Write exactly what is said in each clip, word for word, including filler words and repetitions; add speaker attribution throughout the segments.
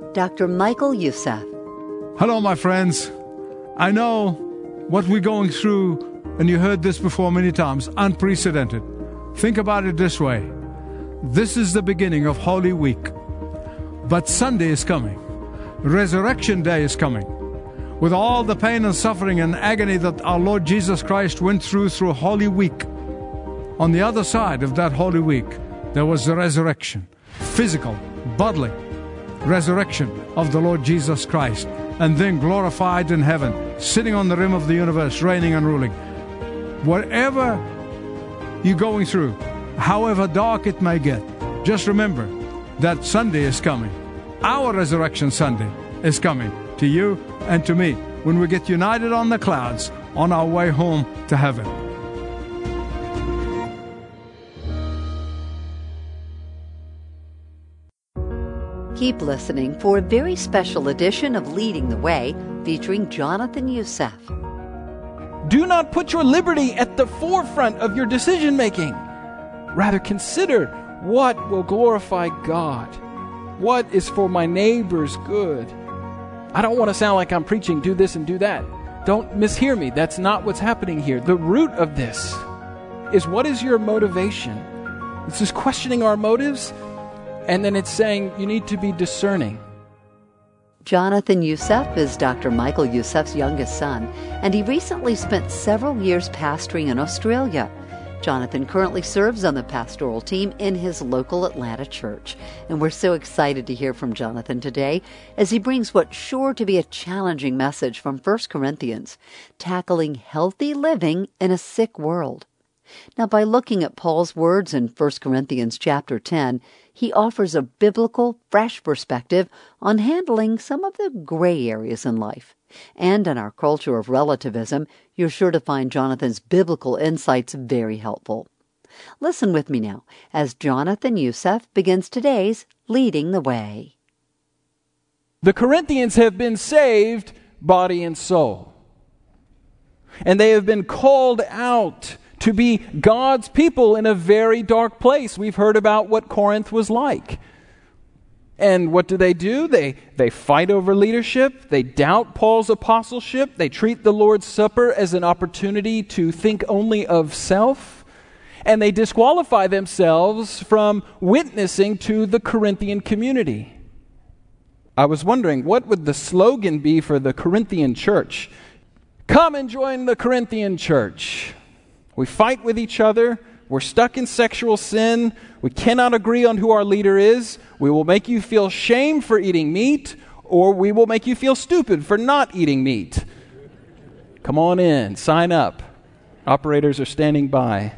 Speaker 1: Doctor Michael Youssef.
Speaker 2: Hello, my friends. I know what we're going through, and you heard this before many times, unprecedented. Think about it this way. This is the beginning of Holy Week. But Sunday is coming. Resurrection Day is coming. With all the pain and suffering and agony that our Lord Jesus Christ went through through Holy Week, on the other side of that Holy Week, there was the resurrection, physical, bodily resurrection of the Lord Jesus Christ, and then glorified in heaven, sitting on the rim of the universe, reigning and ruling. Whatever you're going through, however dark it may get, just remember that Sunday is coming. Our resurrection Sunday is coming to you and to me when we get united on the clouds on our way home to heaven.
Speaker 1: Keep listening for a very special edition of Leading the Way featuring Jonathan Youssef.
Speaker 3: Do not put your liberty at the forefront of your decision-making. Rather, consider what will glorify God, what is for my neighbor's good. I don't want to sound like I'm preaching, do this and do that. Don't mishear me. That's not what's happening here. The root of this is, what is your motivation? It's just questioning our motives, and then it's saying you need to be discerning.
Speaker 1: Jonathan Youssef is Doctor Michael Youssef's youngest son, and he recently spent several years pastoring in Australia. Jonathan currently serves on the pastoral team in his local Atlanta church, and we're so excited to hear from Jonathan today as he brings what's sure to be a challenging message from First Corinthians, tackling healthy living in a sick world. Now, by looking at Paul's words in First Corinthians chapter ten, he offers a biblical, fresh perspective on handling some of the gray areas in life. And in our culture of relativism, you're sure to find Jonathan's biblical insights very helpful. Listen with me now as Jonathan Youssef begins today's Leading the Way.
Speaker 3: The Corinthians have been saved, body and soul. And they have been called out to be God's people in a very dark place. We've heard about what Corinth was like. And what do they do? They they fight over leadership. They doubt Paul's apostleship. They treat the Lord's Supper as an opportunity to think only of self. And they disqualify themselves from witnessing to the Corinthian community. I was wondering, what would the slogan be for the Corinthian church? Come and join the Corinthian church. We fight with each other. We're stuck in sexual sin. We cannot agree on who our leader is. We will make you feel shame for eating meat, or we will make you feel stupid for not eating meat. Come on in, sign up. Operators are standing by.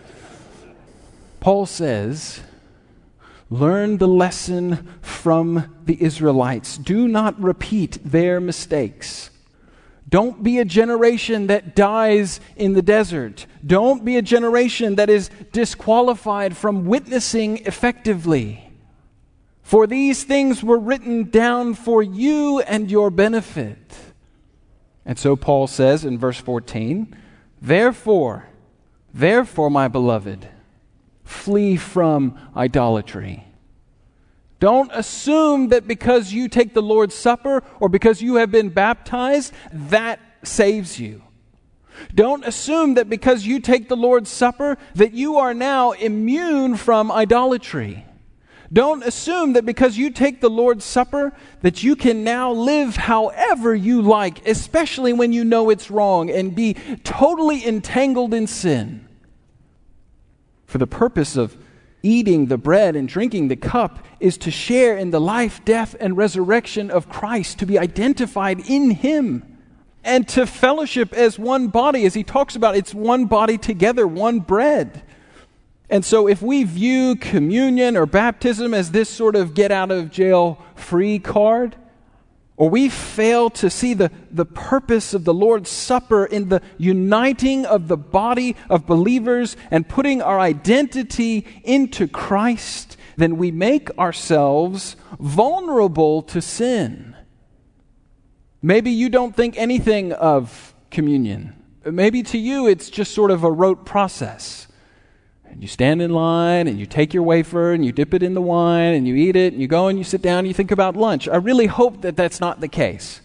Speaker 3: Paul says, learn the lesson from the Israelites. Do not repeat their mistakes. Don't be a generation that dies in the desert. Don't be a generation that is disqualified from witnessing effectively. For these things were written down for you and your benefit. And so Paul says in verse fourteen, Therefore, therefore, my beloved, flee from idolatry. Don't assume that because you take the Lord's Supper or because you have been baptized, that saves you. Don't assume that because you take the Lord's Supper that you are now immune from idolatry. Don't assume that because you take the Lord's Supper that you can now live however you like, especially when you know it's wrong, and be totally entangled in sin. For the purpose of eating the bread and drinking the cup is to share in the life, death, and resurrection of Christ, to be identified in Him, and to fellowship as one body, as he talks about, it's one body together, one bread. And so if we view communion or baptism as this sort of get-out-of-jail-free card, or we fail to see the, the purpose of the Lord's Supper in the uniting of the body of believers and putting our identity into Christ, then we make ourselves vulnerable to sin. Maybe you don't think anything of communion. Maybe to you it's just sort of a rote process. And you stand in line and you take your wafer and you dip it in the wine and you eat it and you go and you sit down and you think about lunch. I really hope that that's not the case.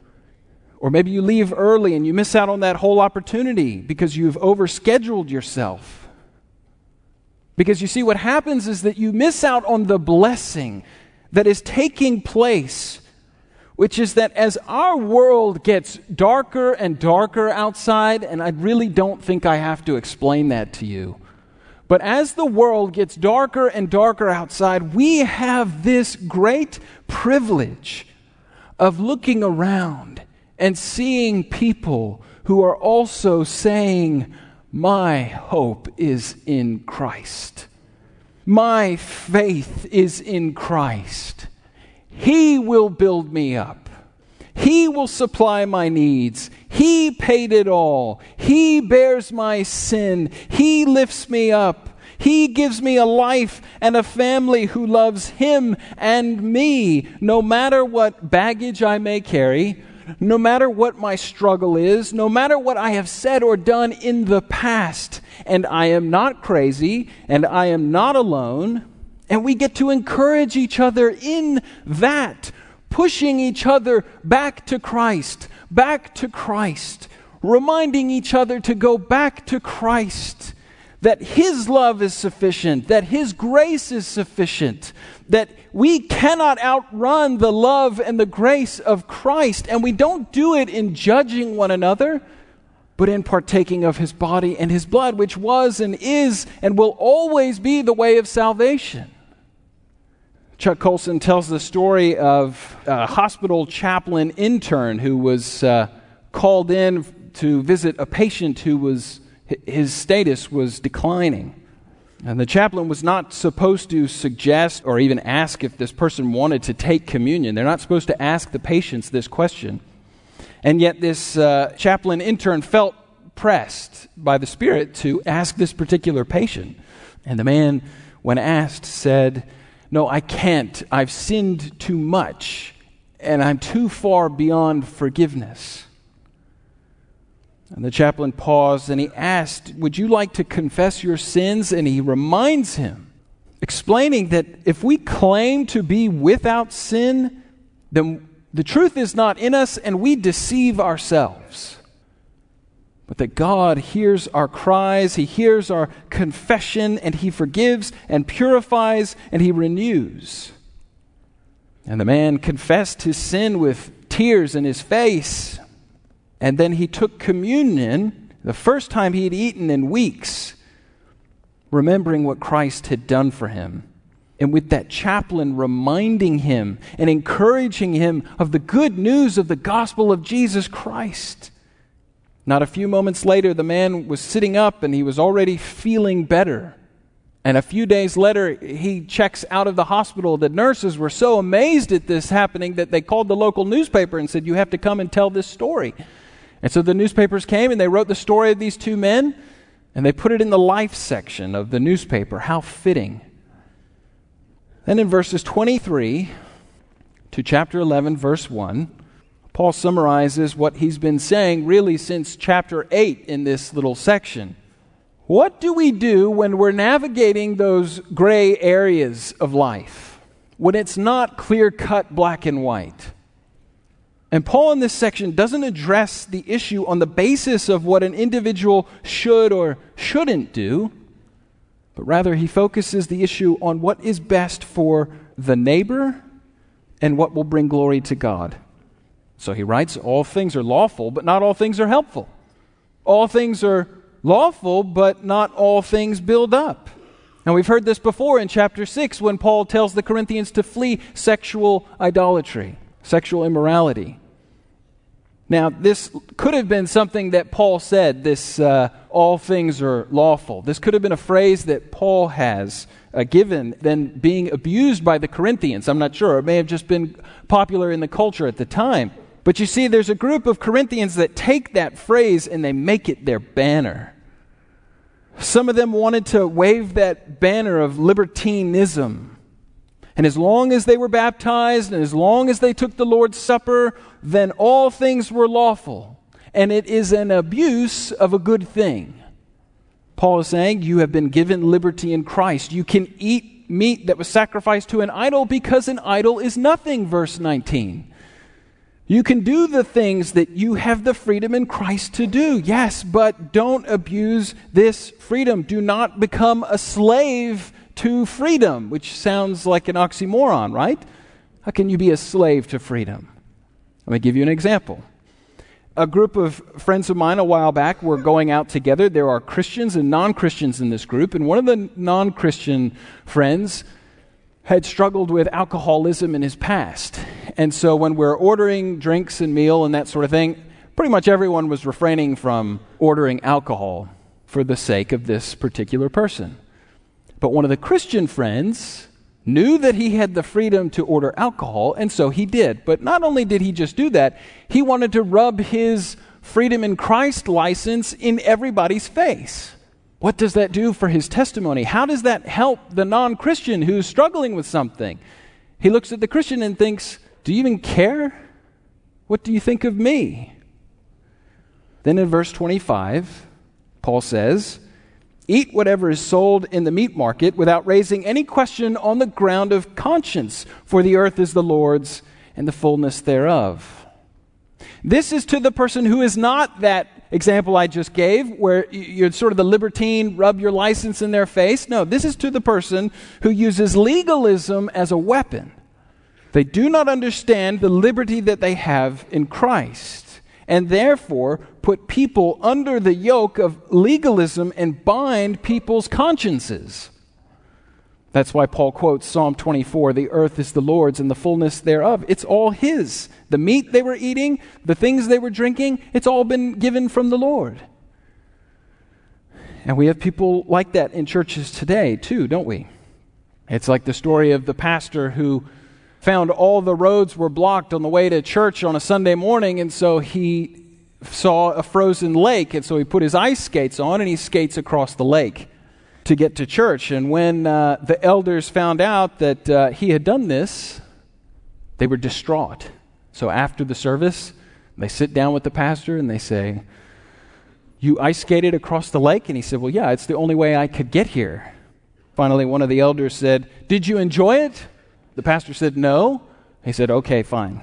Speaker 3: Or maybe you leave early and you miss out on that whole opportunity because you've overscheduled yourself. Because you see, what happens is that you miss out on the blessing that is taking place, which is that as our world gets darker and darker outside, and I really don't think I have to explain that to you, but as the world gets darker and darker outside, we have this great privilege of looking around and seeing people who are also saying, my hope is in Christ. My faith is in Christ. He will build me up. He will supply my needs. He paid it all. He bears my sin. He lifts me up. He gives me a life and a family who loves Him and me, no matter what baggage I may carry, no matter what my struggle is, no matter what I have said or done in the past. And I am not crazy, and I am not alone. And we get to encourage each other in that, pushing each other back to Christ, back to Christ, reminding each other to go back to Christ, that His love is sufficient, that His grace is sufficient, that we cannot outrun the love and the grace of Christ, and we don't do it in judging one another, but in partaking of His body and His blood, which was and is and will always be the way of salvation. Chuck Colson tells the story of a hospital chaplain intern who was uh, called in to visit a patient who was, his status was declining. And the chaplain was not supposed to suggest or even ask if this person wanted to take communion. They're not supposed to ask the patients this question. And yet this uh, chaplain intern felt pressed by the Spirit to ask this particular patient. And the man, when asked, said, "No, I can't. I've sinned too much, and I'm too far beyond forgiveness." And the chaplain paused and he asked, "Would you like to confess your sins?" And he reminds him, explaining that if we claim to be without sin, then the truth is not in us and we deceive ourselves. But that God hears our cries, He hears our confession, and He forgives and purifies and He renews. And the man confessed his sin with tears in his face. And then he took communion, the first time he had eaten in weeks, remembering what Christ had done for him. And with that chaplain reminding him and encouraging him of the good news of the gospel of Jesus Christ. Not a few moments later, the man was sitting up and he was already feeling better. And a few days later, he checks out of the hospital. The nurses were so amazed at this happening that they called the local newspaper and said, "You have to come and tell this story." And so the newspapers came and they wrote the story of these two men and they put it in the life section of the newspaper. How fitting. Then in verses twenty-three to chapter eleven, verse one, Paul summarizes what he's been saying really since chapter eight in this little section. What do we do when we're navigating those gray areas of life? When it's not clear-cut black and white? And Paul in this section doesn't address the issue on the basis of what an individual should or shouldn't do, but rather he focuses the issue on what is best for the neighbor and what will bring glory to God. So he writes, all things are lawful, but not all things are helpful. All things are lawful, but not all things build up. And we've heard this before in chapter six when Paul tells the Corinthians to flee sexual idolatry, sexual immorality. Now, this could have been something that Paul said, this uh, all things are lawful. This could have been a phrase that Paul has uh, given, then being abused by the Corinthians. I'm not sure. It may have just been popular in the culture at the time. But you see, there's a group of Corinthians that take that phrase and they make it their banner. Some of them wanted to wave that banner of libertinism. And as long as they were baptized and as long as they took the Lord's Supper, then all things were lawful. And it is an abuse of a good thing. Paul is saying you have been given liberty in Christ. You can eat meat that was sacrificed to an idol because an idol is nothing, verse nineteen. You can do the things that you have the freedom in Christ to do. Yes, but don't abuse this freedom. Do not become a slave to freedom, which sounds like an oxymoron, right? How can you be a slave to freedom? Let me give you an example. A group of friends of mine a while back were going out together. There are Christians and non-Christians in this group, and one of the non-Christian friends had struggled with alcoholism in his past. And so when we're ordering drinks and meal and that sort of thing, pretty much everyone was refraining from ordering alcohol for the sake of this particular person. But one of the Christian friends knew that he had the freedom to order alcohol, and so he did. But not only did he just do that, he wanted to rub his freedom in Christ license in everybody's face. What does that do for his testimony? How does that help the non-Christian who's struggling with something? He looks at the Christian and thinks, do you even care? What do you think of me? Then in verse twenty-five, Paul says, eat whatever is sold in the meat market without raising any question on the ground of conscience, for the earth is the Lord's and the fullness thereof. This is to the person who is not that example I just gave, where you're sort of the libertine, rub your license in their face. No, this is to the person who uses legalism as a weapon. They do not understand the liberty that they have in Christ, and therefore put people under the yoke of legalism and bind people's consciences. That's why Paul quotes Psalm twenty-four, the earth is the Lord's and the fullness thereof. It's all His. The meat they were eating, the things they were drinking, it's all been given from the Lord. And we have people like that in churches today too, don't we? It's like the story of the pastor who found all the roads were blocked on the way to church on a Sunday morning, and so he saw a frozen lake, and so he put his ice skates on and he skates across the lake to get to church. And when uh, the elders found out that uh, he had done this, they were distraught. So after the service, they sit down with the pastor and they say, you ice skated across the lake? And he said, well, yeah, it's the only way I could get here. Finally, one of the elders said, did you enjoy it? The pastor said, no. He said, okay, fine.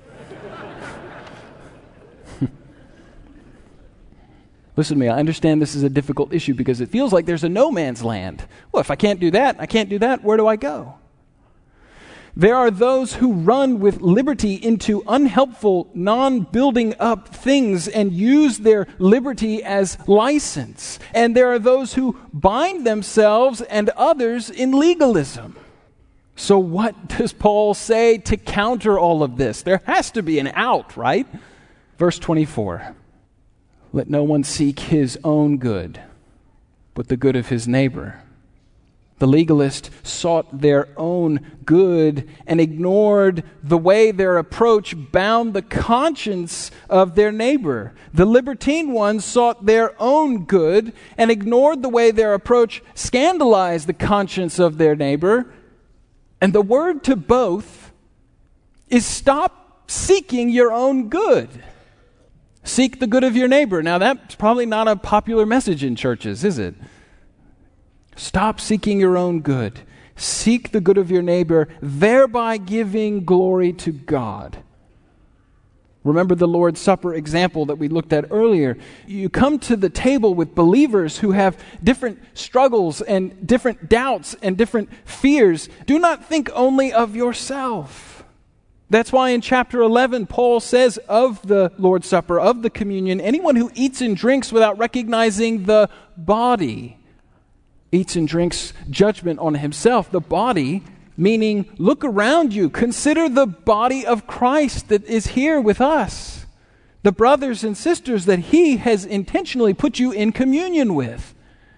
Speaker 3: Listen to me, I understand this is a difficult issue because it feels like there's a no man's land. Well, if I can't do that, I can't do that, where do I go? There are those who run with liberty into unhelpful, non-building up things and use their liberty as license. And there are those who bind themselves and others in legalism. So what does Paul say to counter all of this? There has to be an out, right? Verse twenty-four. Let no one seek his own good, but the good of his neighbor. The legalist sought their own good and ignored the way their approach bound the conscience of their neighbor. The libertine ones sought their own good and ignored the way their approach scandalized the conscience of their neighbor. And the word to both is stop seeking your own good. Seek the good of your neighbor. Now, that's probably not a popular message in churches, is it? Stop seeking your own good. Seek the good of your neighbor, thereby giving glory to God. Remember the Lord's Supper example that we looked at earlier. You come to the table with believers who have different struggles and different doubts and different fears. Do not think only of yourself. That's why in chapter eleven, Paul says of the Lord's Supper, of the communion, anyone who eats and drinks without recognizing the body eats and drinks judgment on himself. The body, meaning look around you. Consider the body of Christ that is here with us. The brothers and sisters that He has intentionally put you in communion with.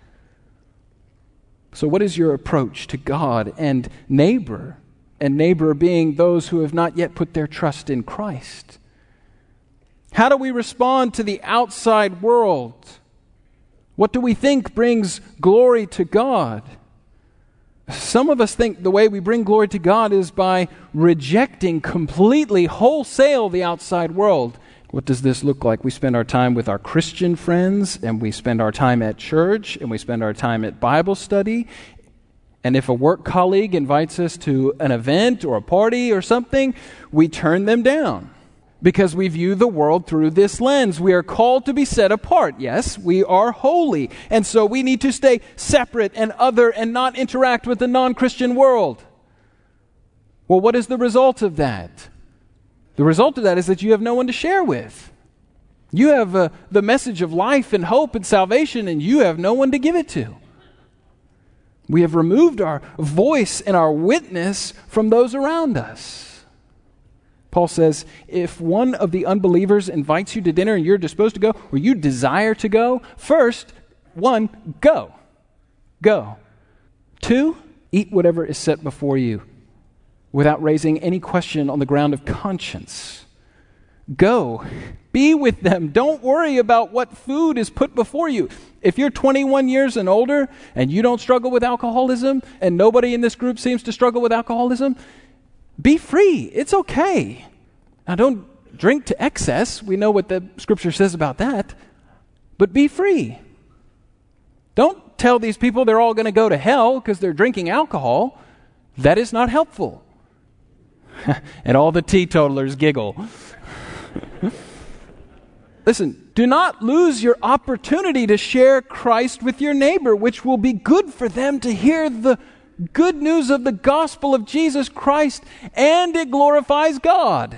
Speaker 3: So what is your approach to God and neighbor? And neighbor being those who have not yet put their trust in Christ. How do we respond to the outside world? What do we think brings glory to God? Some of us think the way we bring glory to God is by rejecting completely, wholesale, the outside world. What does this look like? We spend our time with our Christian friends, and we spend our time at church, and we spend our time at Bible study. And if a work colleague invites us to an event or a party or something, we turn them down because we view the world through this lens. We are called to be set apart. Yes, we are holy. And so we need to stay separate and other and not interact with the non-Christian world. Well, what is the result of that? The result of that is that you have no one to share with. You have uh, the message of life and hope and salvation, and you have no one to give it to. We have removed our voice and our witness from those around us. Paul says, if one of the unbelievers invites you to dinner and you're disposed to go, or you desire to go, first, one, go. Go. Two, eat whatever is set before you, without raising any question on the ground of conscience. Go. Be with them. Don't worry about what food is put before you. If you're twenty-one years and older and you don't struggle with alcoholism, and nobody in this group seems to struggle with alcoholism, be free. It's okay. Now, don't drink to excess. We know what the Scripture says about that. But be free. Don't tell these people they're all going to go to hell because they're drinking alcohol. That is not helpful. And all the teetotalers giggle. Listen, do not lose your opportunity to share Christ with your neighbor, which will be good for them to hear the good news of the gospel of Jesus Christ, and it glorifies God.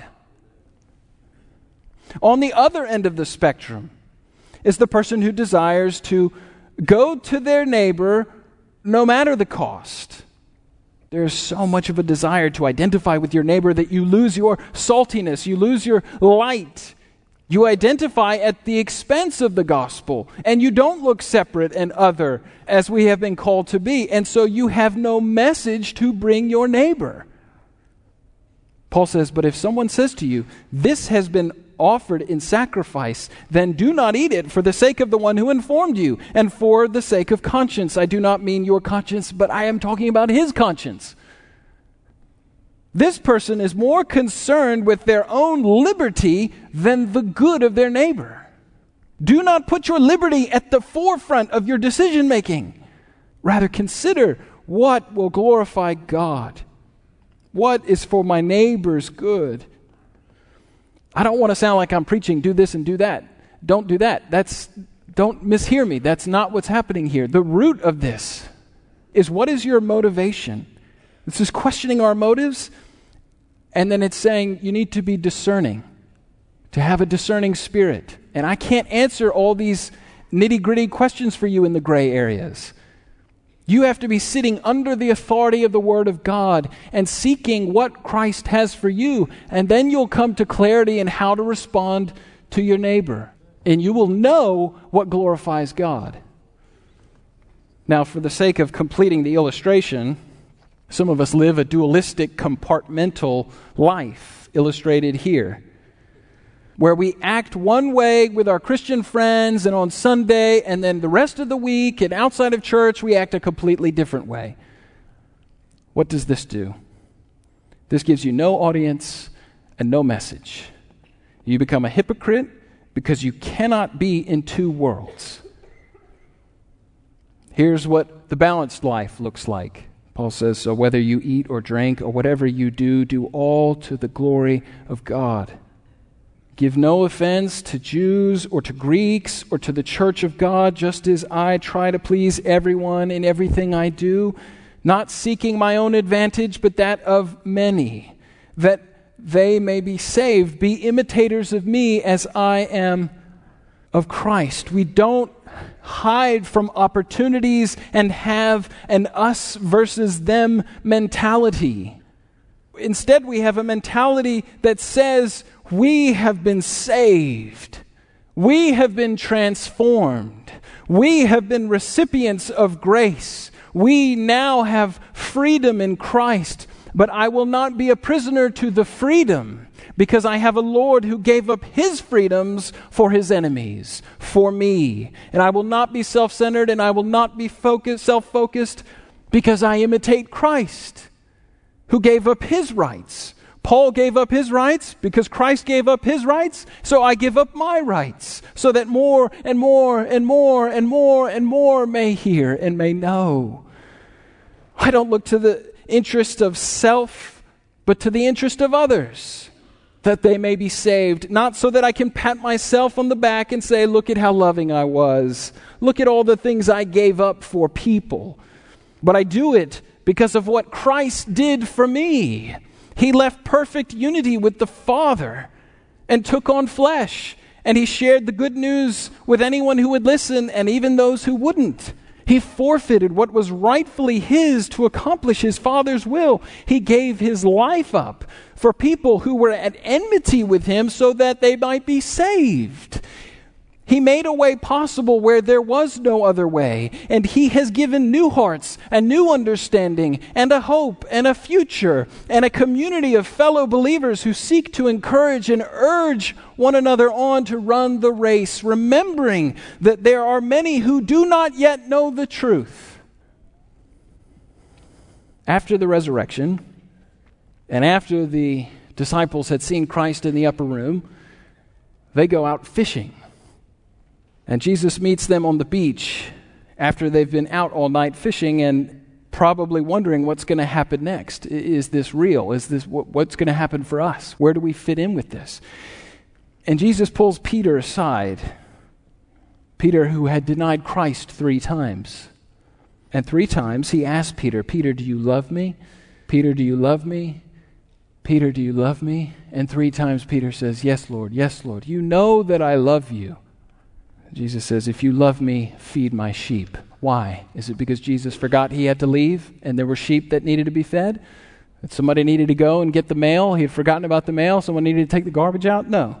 Speaker 3: On the other end of the spectrum is the person who desires to go to their neighbor no matter the cost. There's so much of a desire to identify with your neighbor that you lose your saltiness, you lose your light. You identify at the expense of the gospel, and you don't look separate and other as we have been called to be, and so you have no message to bring your neighbor. Paul says, but if someone says to you, this has been offered in sacrifice, then do not eat it for the sake of the one who informed you, and for the sake of conscience. I do not mean your conscience, but I am talking about his conscience. This person is more concerned with their own liberty than the good of their neighbor. Do not put your liberty at the forefront of your decision making. Rather, consider what will glorify God. What is for my neighbor's good? I don't want to sound like I'm preaching, do this and do that. Don't do that. That's, don't mishear me. That's not what's happening here. The root of this is, what is your motivation? This is questioning our motives, and then it's saying you need to be discerning, to have a discerning spirit. And I can't answer all these nitty-gritty questions for you in the gray areas. You have to be sitting under the authority of the Word of God and seeking what Christ has for you, and then you'll come to clarity in how to respond to your neighbor, and you will know what glorifies God. Now, for the sake of completing the illustration, some of us live a dualistic, compartmental life, illustrated here, where we act one way with our Christian friends and on Sunday, and then the rest of the week and outside of church, we act a completely different way. What does this do? This gives you no audience and no message. You become a hypocrite because you cannot be in two worlds. Here's what the balanced life looks like. Paul says, so whether you eat or drink or whatever you do, do all to the glory of God. Give no offense to Jews or to Greeks or to the church of God, just as I try to please everyone in everything I do, not seeking my own advantage, but that of many, that they may be saved. Be imitators of me as I am of Christ. We don't hide from opportunities and have an us versus them mentality. Instead, we have a mentality that says, we have been saved. We have been transformed. We have been recipients of grace. We now have freedom in Christ. But I will not be a prisoner to the freedom, because I have a Lord who gave up his freedoms for his enemies, for me. And I will not be self-centered, and I will not be focused, self-focused, because I imitate Christ, who gave up his rights Paul gave up his rights because Christ gave up his rights, so I give up my rights, so that more and more and more and more and more may hear and may know. I don't look to the interest of self, but to the interest of others, that they may be saved, not so that I can pat myself on the back and say, look at how loving I was. Look at all the things I gave up for people. But I do it because of what Christ did for me. He left perfect unity with the Father and took on flesh. And he shared the good news with anyone who would listen and even those who wouldn't. He forfeited what was rightfully his to accomplish his Father's will. He gave his life up for people who were at enmity with him so that they might be saved. He made a way possible where there was no other way, and he has given new hearts, a new understanding, and a hope, and a future, and a community of fellow believers who seek to encourage and urge one another on to run the race, remembering that there are many who do not yet know the truth. After the resurrection, and after the disciples had seen Christ in the upper room, they go out fishing. And Jesus meets them on the beach after they've been out all night fishing and probably wondering what's going to happen next. Is this real? Is this what's going to happen for us? Where do we fit in with this? And Jesus pulls Peter aside. Peter, who had denied Christ three times. And three times he asked Peter, Peter, do you love me? Peter, do you love me? Peter, do you love me? And three times Peter says, yes, Lord, yes, Lord. You know that I love you. Jesus says, if you love me, feed my sheep. Why? Is it because Jesus forgot he had to leave and there were sheep that needed to be fed? That somebody needed to go and get the mail? He had forgotten about the mail? Someone needed to take the garbage out? No.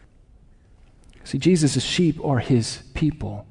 Speaker 3: See, Jesus' sheep are his people.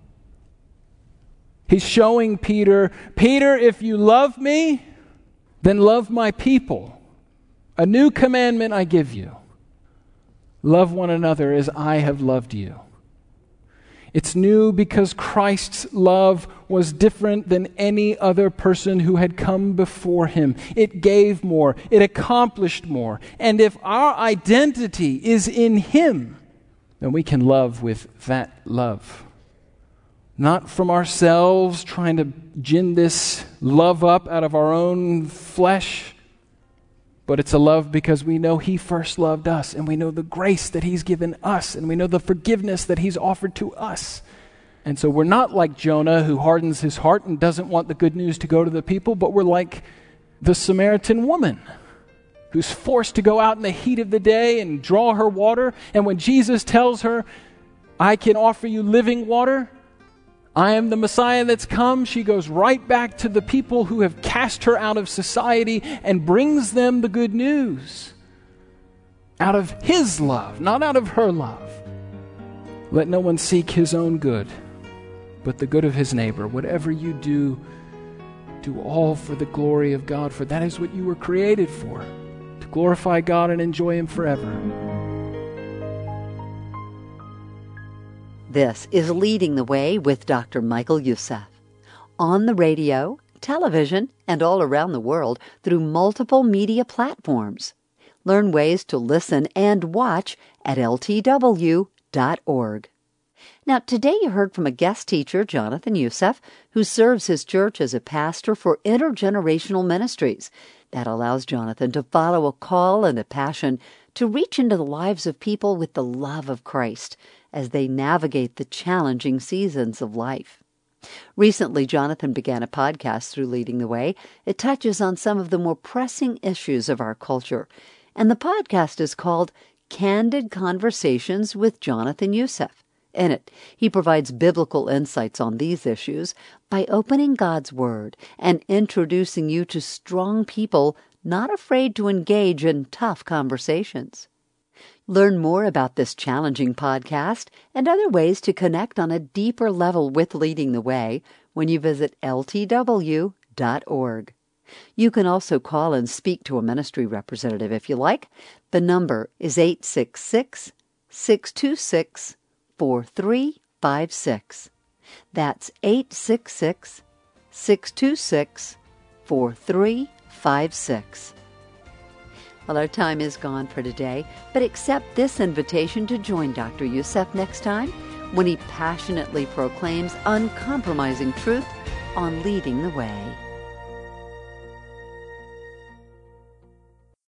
Speaker 3: He's showing Peter, Peter, if you love me, then love my people. A new commandment I give you. Love one another as I have loved you. It's new because Christ's love was different than any other person who had come before him. It gave more. It accomplished more. And if our identity is in him, then we can love with that love. Not from ourselves, trying to gin this love up out of our own flesh, but it's a love because we know he first loved us, and we know the grace that he's given us, and we know the forgiveness that he's offered to us. And so we're not like Jonah, who hardens his heart and doesn't want the good news to go to the people, but we're like the Samaritan woman who's forced to go out in the heat of the day and draw her water. And when Jesus tells her, I can offer you living water, I am the Messiah that's come, she goes right back to the people who have cast her out of society and brings them the good news. Out of his love, not out of her love. Let no one seek his own good, but the good of his neighbor. Whatever you do, do all for the glory of God, for that is what you were created for, to glorify God and enjoy him forever.
Speaker 1: This is Leading the Way with Doctor Michael Youssef. On the radio, television, and all around the world through multiple media platforms. Learn ways to listen and watch at L T W dot org. Now, today you heard from a guest teacher, Jonathan Youssef, who serves his church as a pastor for intergenerational ministries. That allows Jonathan to follow a call and a passion to reach into the lives of people with the love of Christ as they navigate the challenging seasons of life. Recently, Jonathan began a podcast through Leading the Way. It touches on some of the more pressing issues of our culture, and the podcast is called Candid Conversations with Jonathan Youssef. In it, he provides biblical insights on these issues by opening God's Word and introducing you to strong people not afraid to engage in tough conversations. Learn more about this challenging podcast and other ways to connect on a deeper level with Leading the Way when you visit L T W dot org. You can also call and speak to a ministry representative if you like. The number is eight six six, six two six, four three five six. That's eight six six, six two six, four three five six. Well, our time is gone for today, but accept this invitation to join Doctor Youssef next time when he passionately proclaims uncompromising truth on leading the way.